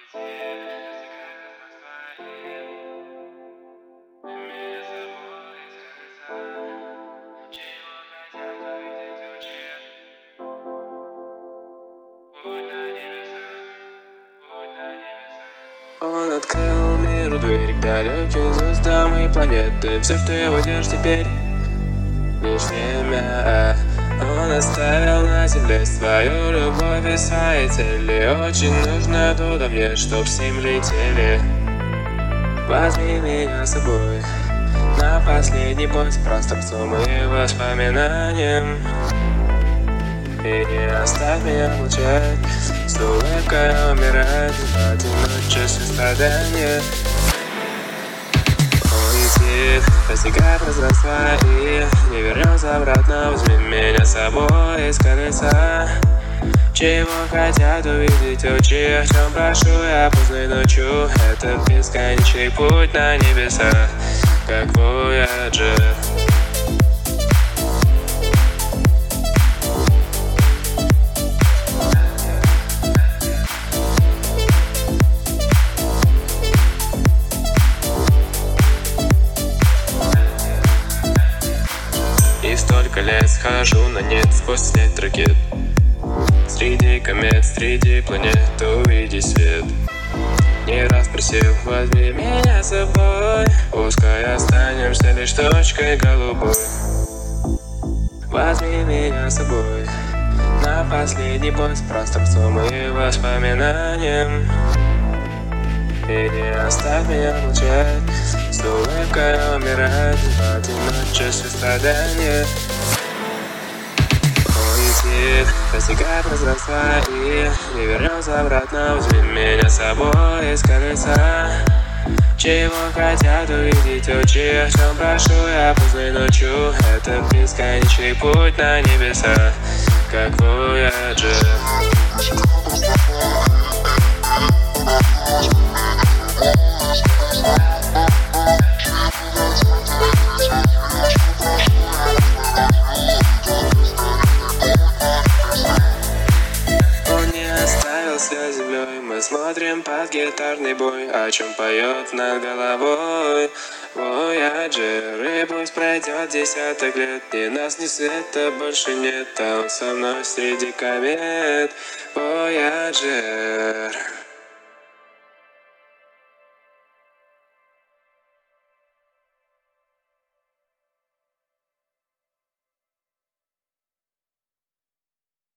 Он открыл миру дверь к далеким звездам и планеты. Все, что его держит теперь, лишь время. Он оставил на земле свою любовь и свои цели. Очень нужно туда мне, чтоб с ним летели. Возьми меня с собой на последний путь с пространством и воспоминанием. И не оставь меня молчать, с улыбкой умирать в одиночестве страдания. Он летит, достигает пространства и не вернется обратно. Возьми меня с собой из колеса. Чего хотят увидеть очи, о чем прошу я поздной ночью. Это бесконечный путь на небеса, как Voyager. И столько лет схожу на нет сквозь след ракет. Среди комет, среди планет увидеть свет. Не раз просил, возьми меня с собой. Пускай останемся лишь точкой голубой. Возьми меня с собой на последний путь с пространством и воспоминанием. И не оставь меня молчать, с улыбкой умирать в одиночестве страдания. Он летит, достигает пространства и не вернется обратно. Возьми меня с собой из колеса. Чего хотят увидеть очи, о чем прошу я поздной ночью. Это бесконечный путь на небеса, как Voyager. Он не оставил связь с землей, мы смотрим под гитарный бой, о чем поет над головой Voyager. И пусть пройдет десяток лет, ни нас, ни света больше нет, а он со мной среди комет Voyager.